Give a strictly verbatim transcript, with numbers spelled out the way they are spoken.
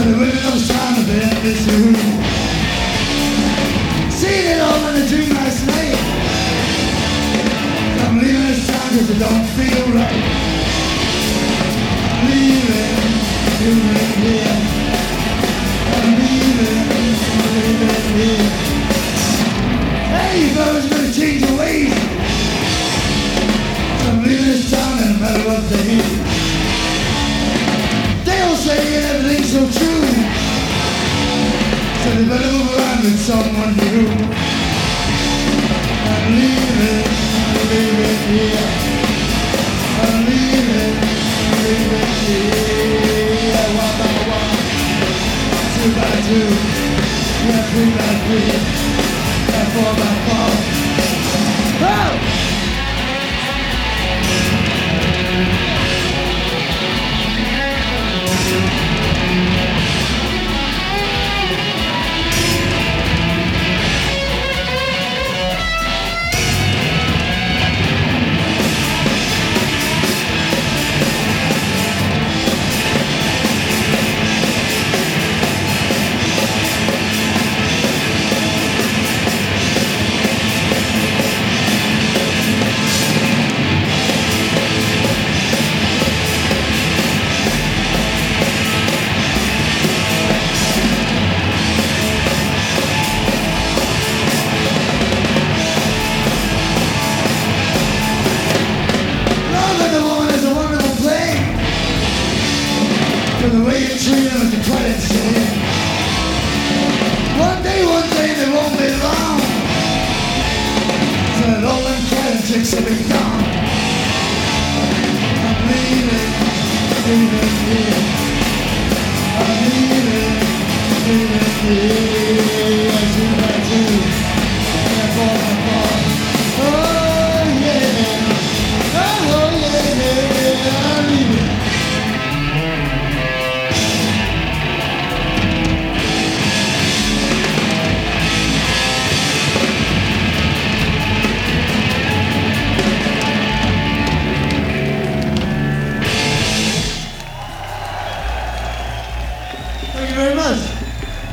the women I was trying to bend this room. Seen it all in a dream last night. I'm leaving this town cause it don't feel right. I'm leaving, leaving here. I'm leaving, leaving here. Hey, you fellas better change your ways. I'm leaving this town no matter what they hear. They all say everything's so true, so they better move around with someone new. I'm leaving, leaving here. I'm leaving, leaving here. One by one, two by two, yeah, three by three, yeah, four by four. Oh! For the way you treat them is a credit shame. One day, one day, they won't be long. So all them credit chicks will be gone.